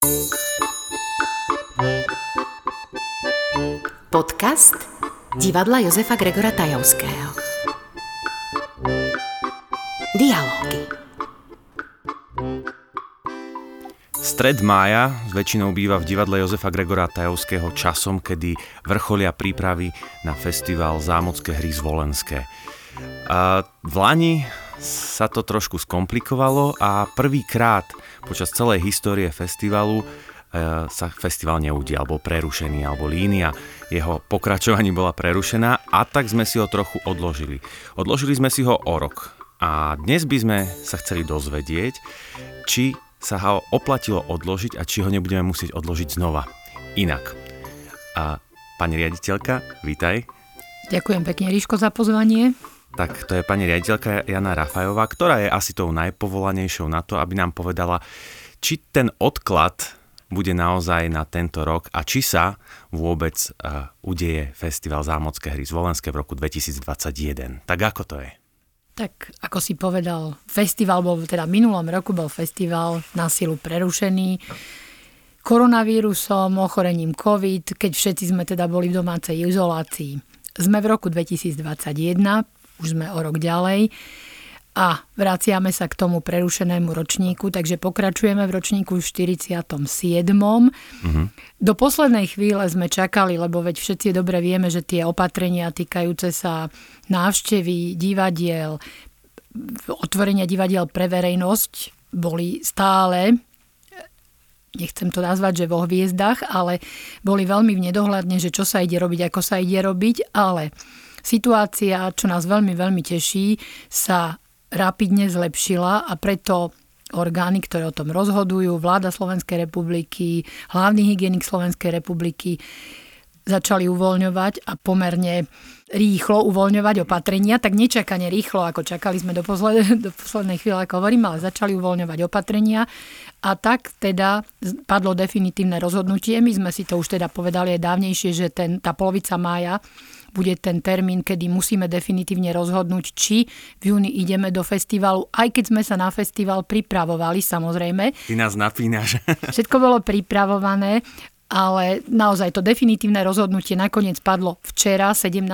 Podcast divadla Jozefa Gregora Tajovského. Dialógy. Stred mája väčšinou býva v divadle Jozefa Gregora Tajovského časom, kedy vrcholia prípravy na festival Zámocké hry Zvolenské. V lani sa to trošku skomplikovalo a prvýkrát počas celej histórie festivalu sa festival neudial, bol prerušený, alebo línia jeho pokračovaní bola prerušená a tak sme si ho trochu odložili. Odložili sme si ho o rok a dnes by sme sa chceli dozvedieť, či sa ho oplatilo odložiť a či ho nebudeme musieť odložiť znova. Inak. Pani riaditeľka, vítaj. Ďakujem pekne, Ríško, za pozvanie. Tak to je pani riaditeľka Jana Rafajová, ktorá je asi tou najpovolanejšou na to, aby nám povedala, či ten odklad bude naozaj na tento rok a či sa vôbec udeje festival Zámocké hry Zvolenské v roku 2021. Tak ako to je? Tak ako si povedal, festival bol, teda minulom roku bol festival na silu prerušený koronavírusom, ochorením COVID, keď všetci sme teda boli v domácej izolácii. Sme v roku 2021, už sme o rok ďalej a vraciame sa k tomu prerušenému ročníku, takže pokračujeme v ročníku 47. Do poslednej chvíle sme čakali, lebo veď všetci dobre vieme, že tie opatrenia týkajúce sa návštevy divadiel, otvorenia divadiel pre verejnosť boli stále, nechcem to nazvať, že vo hviezdach, ale boli veľmi v nedohľadne, že čo sa ide robiť, ako sa ide robiť, ale situácia, čo nás veľmi, veľmi teší, sa rapidne zlepšila a preto orgány, ktoré o tom rozhodujú, vláda Slovenskej republiky, hlavný hygienik Slovenskej republiky, začali uvoľňovať a pomerne rýchlo uvoľňovať opatrenia, tak nečakane rýchlo, ako čakali sme do poslednej chvíle, ako hovorím, ale začali uvoľňovať opatrenia a tak teda padlo definitívne rozhodnutie. My sme si to už teda povedali aj dávnejšie, že tá polovica mája bude ten termín, kedy musíme definitívne rozhodnúť, či v júni ideme do festivalu, aj keď sme sa na festival pripravovali, samozrejme. Ty nás napínaš. Všetko bolo pripravované, ale naozaj to definitívne rozhodnutie nakoniec padlo včera, 17.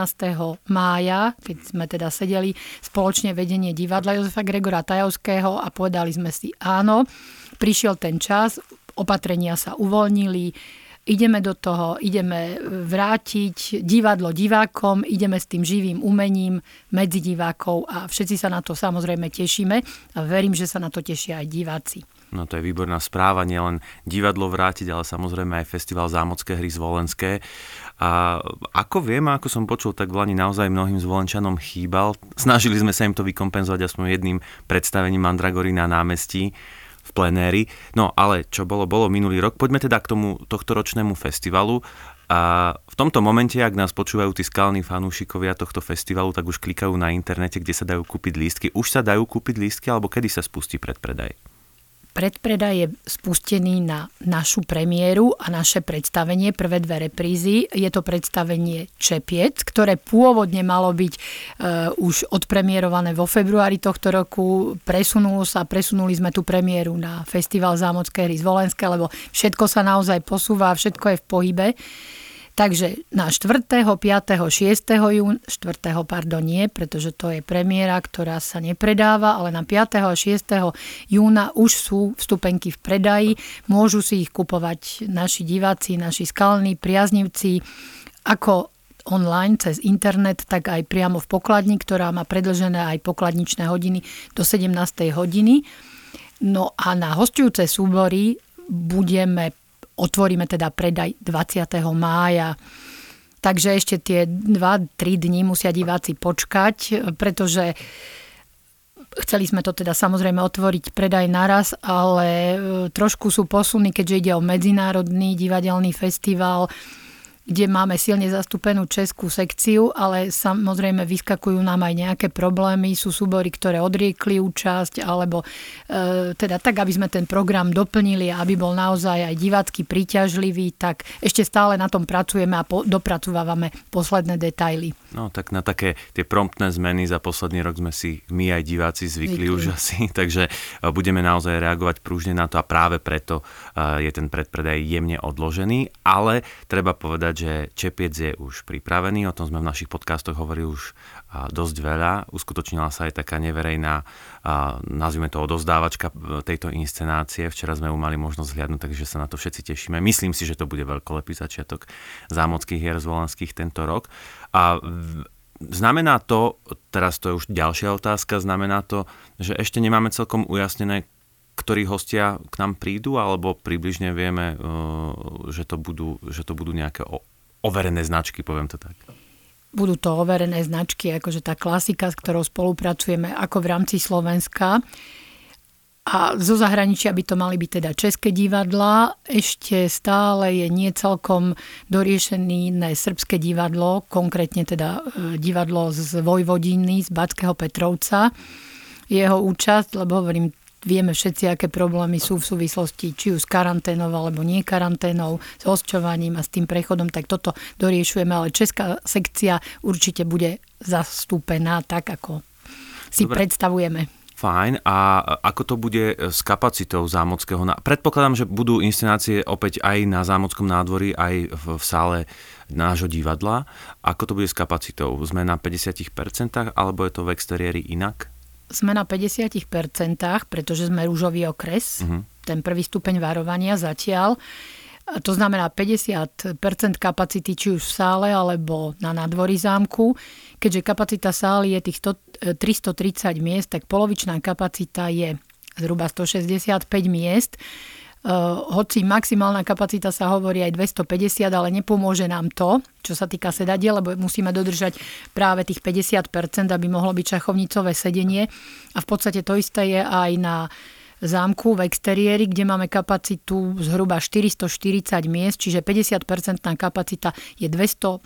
mája, keď sme teda sedeli spoločne vedenie divadla Jozefa Gregora Tajovského a povedali sme si áno, prišiel ten čas, opatrenia sa uvoľnili, ideme do toho, ideme vrátiť divadlo divákom, ideme s tým živým umením medzi divákov a všetci sa na to samozrejme tešíme a verím, že sa na to tešia aj diváci. No to je výborná správa, nielen divadlo vrátiť, ale samozrejme aj festival Zámocké hry Zvolenské. A ako viem, ako som počul, tak v lani naozaj mnohým Zvolenčanom chýbal. Snažili sme sa im to vykompenzovať aspoň jedným predstavením Mandragory na námestí v plenéri. No ale čo bolo minulý rok. Poďme teda k tomu tohtoročnému festivalu. A v tomto momente, ak nás počúvajú tí skalní fanúšikovia tohto festivalu, tak už klikajú na internete, kde sa dajú kúpiť lístky. Už sa dajú kúpiť lístky, alebo kedy sa spustí predpredaj? Predpredaj je spustený na našu premiéru a naše predstavenie, prvé dve reprízy. Je to predstavenie Čepiec, ktoré pôvodne malo byť už odpremierované vo februári tohto roku. Presunuli sme tú premiéru na festival Zámocké hry Zvolenské, lebo všetko sa naozaj posúva, všetko je v pohybe. Takže na 4., 5., 6. júna, 4. nie, pretože to je premiéra, ktorá sa nepredáva, ale na 5. a 6. júna už sú vstupenky v predaji. Môžu si ich kupovať naši diváci, naši skalní priaznivci, ako online cez internet, tak aj priamo v pokladni, ktorá má predĺžené aj pokladničné hodiny do 17. hodiny. No a na hosťujúce súbory otvoríme teda predaj 20. mája. Takže ešte tie 2-3 dni musia diváci počkať, pretože chceli sme to teda samozrejme otvoriť predaj naraz, ale trošku sú posuny, keďže ide o medzinárodný divadelný festival, kde máme silne zastúpenú českú sekciu, ale samozrejme vyskakujú nám aj nejaké problémy. Sú súbory, ktoré odriekli účasť, alebo teda tak, aby sme ten program doplnili a aby bol naozaj aj divácky príťažlivý, tak ešte stále na tom pracujeme a dopracovávame posledné detaily. No tak na také tie promptné zmeny za posledný rok sme si my aj diváci zvykli už asi, takže budeme naozaj reagovať pružne na to a práve preto je ten predpredaj jemne odložený, ale treba povedať, že čepiec je už pripravený, o tom sme v našich podcastoch hovorili už dosť veľa. Uskutočnila sa aj taká neverejná, nazvime to odovzdávačka tejto inscenácie. Včera sme ju mali možnosť zhliadnúť, takže sa na to všetci tešíme. Myslím si, že to bude veľkolepý začiatok zámockých hier zvolenských tento rok. A znamená to, teraz to je už ďalšia otázka, znamená to, že ešte nemáme celkom ujasnené, ktorí hostia k nám prídu, alebo približne vieme, že to budú nejaké overené značky, poviem to tak. Budú to overené značky, akože tá klasika, s ktorou spolupracujeme ako v rámci Slovenska. A zo zahraničia by to mali byť teda české divadlá. Ešte stále je nie celkom doriešené srbské divadlo, konkrétne teda divadlo z Vojvodiny, z Batského Petrovca. Jeho účasť, lebo hovorím, vieme všetci, aké problémy sú v súvislosti či už s karanténou alebo nie karanténou, s hosťovaním a s tým prechodom, tak toto doriešujeme, ale česká sekcia určite bude zastúpená tak, ako si predstavujeme. Fajn. A ako to bude s kapacitou Zámockého? Predpokladám, že budú inscenácie opäť aj na Zámockom nádvorí, aj v sále nášho divadla. Ako to bude s kapacitou? Sme na 50%, alebo je to v exteriéri inak? Sme na 50%, pretože sme ružový okres. Ten prvý stupeň varovania zatiaľ. To znamená 50% kapacity či už v sále, alebo na nádvorí zámku. Keďže kapacita sály je tých 330 miest, tak polovičná kapacita je zhruba 165 miest. Hoci maximálna kapacita sa hovorí aj 250, ale nepomôže nám to, čo sa týka sedadiel, lebo musíme dodržať práve tých 50%, aby mohlo byť šachovnicové sedenie. A v podstate to isté je aj na zámku v exteriéri, kde máme kapacitu zhruba 440 miest, čiže 50% kapacita je 220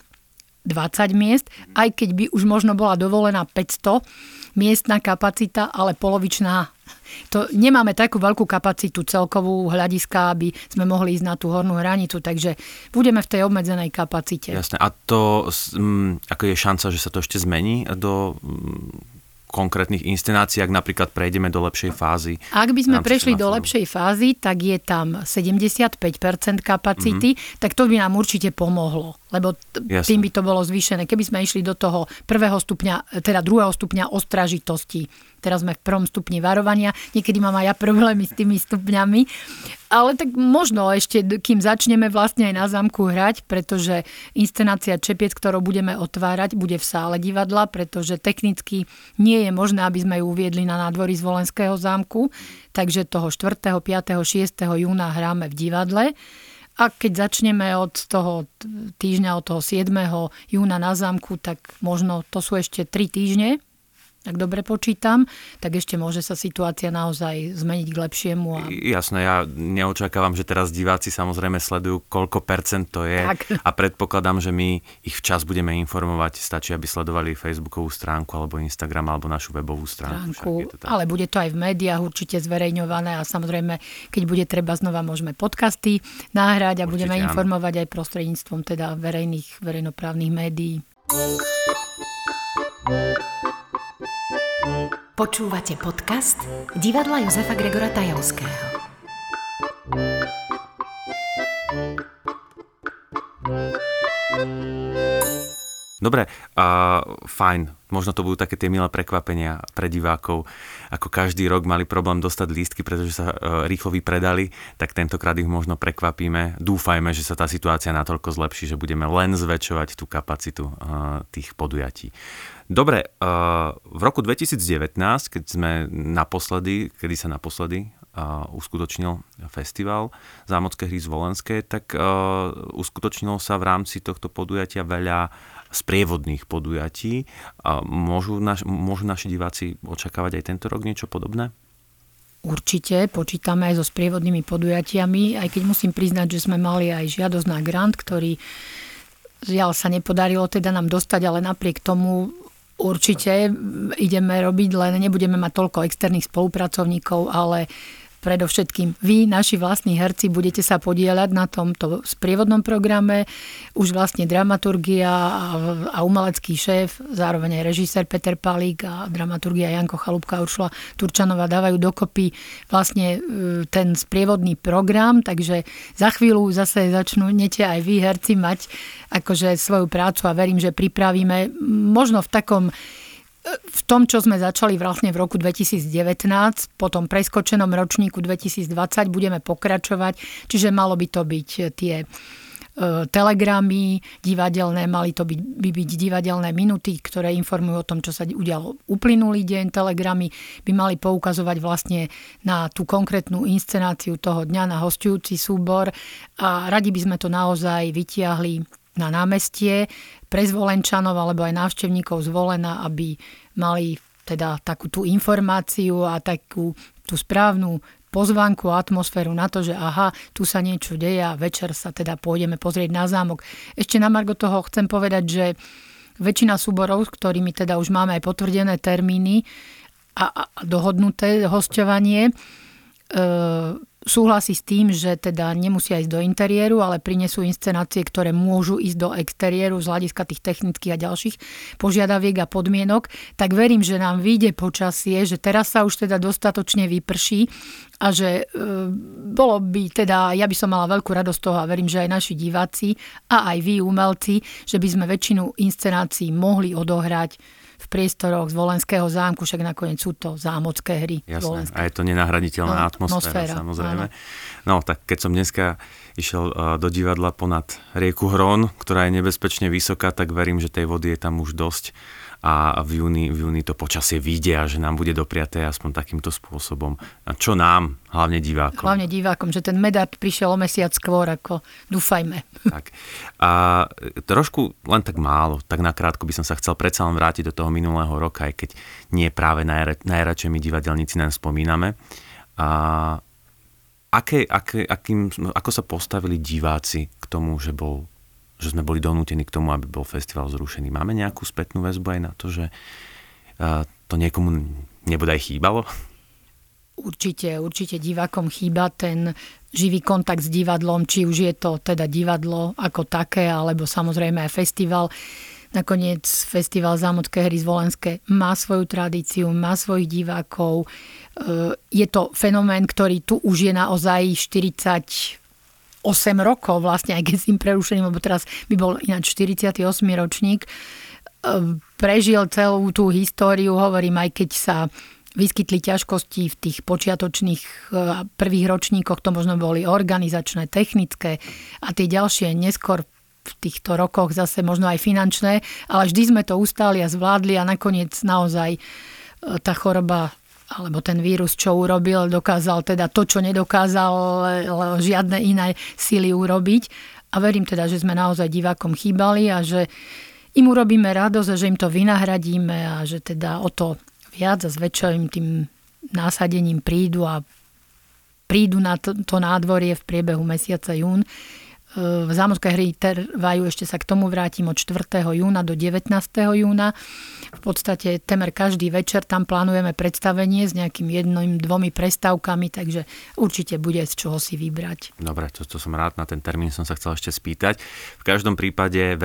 miest, aj keď by už možno bola dovolená 500 miestna kapacita, ale polovičná. To nemáme takú veľkú kapacitu celkovú hľadiska, aby sme mohli ísť na tú hornú hranicu, takže budeme v tej obmedzenej kapacite. Jasné. A to, ako je šanca, že sa to ešte zmení do konkrétnych inscenácií, ak napríklad prejdeme do lepšej fázy? Ak by sme prešli do lepšej fázy, tak je tam 75% kapacity, tak to by nám určite pomohlo, lebo tým by to bolo zvýšené. Keby sme išli do toho prvého stupňa, teda druhého stupňa ostražitosti, teraz sme v prvom stupni varovania, niekedy mám aj ja problémy s tými stupňami, ale tak možno ešte, kým začneme vlastne aj na zámku hrať, pretože inscenácia Čepiec, ktorú budeme otvárať, bude v sále divadla, pretože technicky nie je možné, aby sme ju uviedli na nádvorí Zvolenského zámku, takže toho 4., 5., 6. júna hráme v divadle. A keď začneme od toho týždňa, od toho 7. júna na zámku, tak možno to sú ešte 3 týždne, ak dobre počítam, tak ešte môže sa situácia naozaj zmeniť k lepšiemu. Jasné, ja neočakávam, že teraz diváci samozrejme sledujú, koľko percent to je. Tak. A predpokladám, že my ich včas budeme informovať. Stačí, aby sledovali Facebookovú stránku alebo Instagram alebo našu webovú stránku. Ale bude to aj v médiách určite zverejňované a samozrejme, keď bude treba, znova môžeme podcasty nahrať a určite budeme informovať aj prostredníctvom teda verejnoprávnych médií. Počúvate podcast Divadla Jozefa Gregora Tajovského. Dobre, fajn. Možno to budú také tie milé prekvapenia pre divákov. Ako každý rok mali problém dostať lístky, pretože sa rýchlo vypredali, tak tentokrát ich možno prekvapíme. Dúfajme, že sa tá situácia natoľko zlepší, že budeme len zväčšovať tú kapacitu tých podujatí. Dobre, v roku 2019, kedy sa naposledy uskutočnil festival Zámocké hry zvolenské, tak uskutočnilo sa v rámci tohto podujatia veľa sprievodných podujatí. Môžu naši diváci očakávať aj tento rok niečo podobné? Určite, počítame aj so sprievodnými podujatiami, aj keď musím priznať, že sme mali aj žiadosť na grant, ktorý žiaľ sa nepodarilo teda nám dostať, ale napriek tomu určite ideme robiť, len nebudeme mať toľko externých spolupracovníkov, ale predovšetkým vy, naši vlastní herci, budete sa podieľať na tomto sprievodnom programe. Už vlastne dramaturgia a umelecký šéf, zároveň aj režisér Peter Palík a dramaturgia Janko Chalúbka a Uršula Turčanová dávajú dokopy vlastne ten sprievodný program, takže za chvíľu zase začnete aj vy, herci, mať akože svoju prácu a verím, že pripravíme možno v tom, čo sme začali vlastne v roku 2019, po tom preskočenom ročníku 2020 budeme pokračovať, čiže malo by to byť tie telegramy divadelné, mali to byť divadelné minuty, ktoré informujú o tom, čo sa udialo uplynulý deň. Telegramy by mali poukazovať vlastne na tú konkrétnu inscenáciu toho dňa, na hosťujúci súbor a radi by sme to naozaj vytiahli na námestie pre Zvolenčanov alebo aj návštevníkov Zvolena, aby mali teda takú tú informáciu a takú tú správnu pozvánku a atmosféru na to, že aha, tu sa niečo deje a večer sa teda pôjdeme pozrieť na zámok. Ešte na margo toho chcem povedať, že väčšina súborov, s ktorými teda už máme aj potvrdené termíny a dohodnuté hosťovanie, súhlasí s tým, že teda nemusia ísť do interiéru, ale prinesú inscenácie, ktoré môžu ísť do exteriéru z hľadiska tých technických a ďalších požiadaviek a podmienok. Tak verím, že nám vyjde počasie, že teraz sa už teda dostatočne vyprší a že bolo by teda, ja by som mala veľkú radosť toho a verím, že aj naši diváci a aj vy umelci, že by sme väčšinu inscenácií mohli odohrať v priestoroch Zvolenského zámku, však nakoniec sú to zámocké hry. Jasné, a je to nenahraditeľná atmosféra, samozrejme. Áno. No, tak keď som dneska išiel do divadla ponad rieku Hron, ktorá je nebezpečne vysoká, tak verím, že tej vody je tam už dosť a v júni to počasie vyjde a že nám bude dopriaté aspoň takýmto spôsobom. A čo nám, hlavne divákom. Hlavne divákom, že ten medard prišiel o mesiac skôr, ako dúfajme. Tak. A trošku, len tak málo, tak nakrátko by som sa chcel predsa len vrátiť do toho minulého roka, aj keď nie práve najradšej my divadelníci nám spomíname. A ako sa postavili diváci k tomu, že sme boli donútení k tomu, aby bol festival zrušený? Máme nejakú spätnú väzbu aj na to, že to niekomu nebodaj chýbalo? Určite divákom chýba ten živý kontakt s divadlom, či už je to teda divadlo ako také, alebo samozrejme aj festival. Nakoniec festival Zámocké hry Zvolenské má svoju tradíciu, má svojich divákov. Je to fenomén, ktorý tu už je naozaj 48 rokov, vlastne aj keď s tým prerušením, lebo teraz by bol ináč 48. ročník. Prežil celú tú históriu, hovorím, aj keď sa vyskytli ťažkosti v tých počiatočných prvých ročníkoch, to možno boli organizačné, technické a tie ďalšie neskôr v týchto rokoch zase možno aj finančné, ale vždy sme to ustáli a zvládli a nakoniec naozaj tá choroba alebo ten vírus, čo urobil, dokázal teda to, čo nedokázal žiadne iné síly urobiť. A verím teda, že sme naozaj divákom chýbali a že im urobíme radosť a že im to vynahradíme a že teda o to viac a s väčším tým násadením prídu na to nádvorie v priebehu mesiaca jún. Zámocké hry trvajú, ešte sa k tomu vrátim, od 4. júna do 19. júna. V podstate temer každý večer tam plánujeme predstavenie s nejakým 1-2 prestávkami, takže určite bude z čoho si vybrať. Dobre, to som rád, na ten termín som sa chcel ešte spýtať. V každom prípade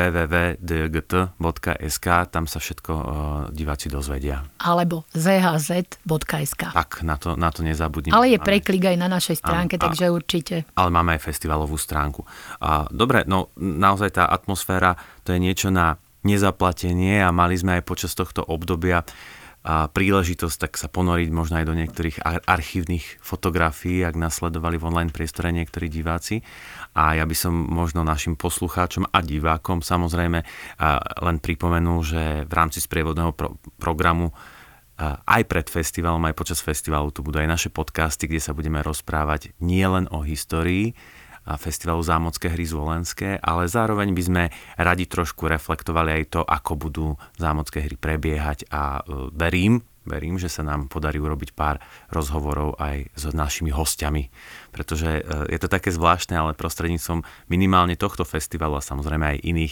www.dgt.sk, tam sa všetko diváci dozvedia. Alebo zhz.sk. Tak, na to nezabudnime. Ale je preklik aj na našej stránke, takže určite. Ale máme aj festivalovú stránku. Dobre, no naozaj tá atmosféra, to je niečo na nezaplatenie a mali sme aj počas tohto obdobia príležitosť tak sa ponoriť možno aj do niektorých archívnych fotografií, ak nasledovali v online priestore niektorí diváci. A ja by som možno našim poslucháčom a divákom samozrejme len pripomenul, že v rámci sprievodného programu aj pred festivalom, aj počas festivalu tu budú aj naše podcasty, kde sa budeme rozprávať nielen o histórii festivalu Zámocké hry Zvolenské, ale zároveň by sme radi trošku reflektovali aj to, ako budú Zámocké hry prebiehať a verím, že sa nám podarí urobiť pár rozhovorov aj s našimi hostiami, pretože je to také zvláštne, ale prostredníctvom minimálne tohto festivalu a samozrejme aj iných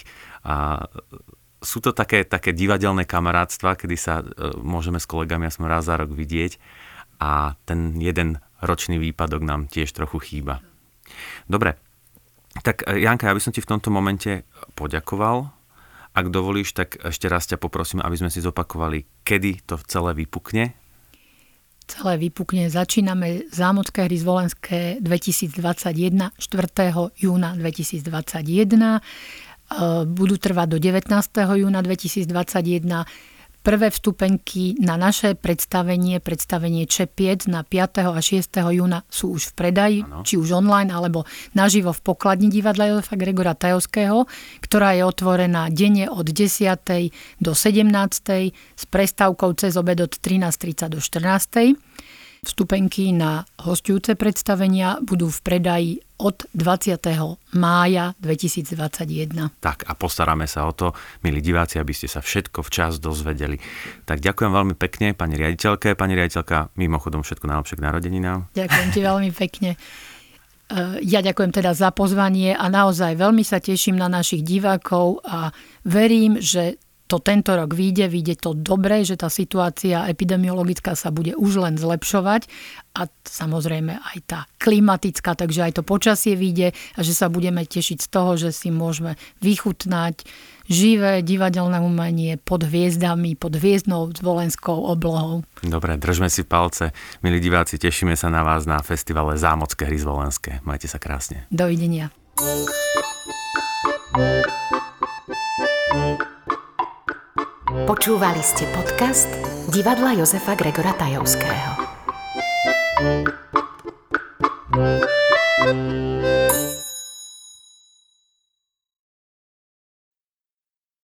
sú to také divadelné kamarátstva, kedy sa môžeme s kolegami aspoň raz za rok vidieť a ten jeden ročný výpadok nám tiež trochu chýba. Dobre, tak Janka, ja by som ti v tomto momente poďakoval. Ak dovolíš, tak ešte raz ťa poprosím, aby sme si zopakovali, kedy to celé vypukne. Celé vypukne. Začíname Zámocké hry zvolenské 2021, 4. júna 2021. Budú trvať do 19. júna 2021. Prvé vstupenky na naše predstavenie Čepiec na 5. a 6. júna sú už v predaji, či už online, alebo naživo v pokladni divadla Jozefa Gregora Tajovského, ktorá je otvorená denne od 10. do 17. s prestávkou cez obed od 13.30 do 14. Vstupenky na hosťujúce predstavenia budú v predaji od 20. mája 2021. Tak a postaráme sa o to, milí diváci, aby ste sa všetko včas dozvedeli. Tak ďakujem veľmi pekne pani riaditeľke. Pani riaditeľka, mimochodom všetko najlepšie k narodeninám. Ďakujem ti veľmi pekne. Ja ďakujem teda za pozvanie a naozaj veľmi sa teším na našich divákov a verím, že to tento rok vyjde to dobre, že tá situácia epidemiologická sa bude už len zlepšovať a samozrejme aj tá klimatická, takže aj to počasie vyjde a že sa budeme tešiť z toho, že si môžeme vychutnať živé divadelné umenie pod hviezdami, pod hviezdnou zvolenskou oblohou. Dobre, držme si palce. Milí diváci, tešíme sa na vás na festivale Zámocké hry zvolenské. Majte sa krásne. Dovidenia. Počúvali ste podcast Divadla Jozefa Gregora Tajovského.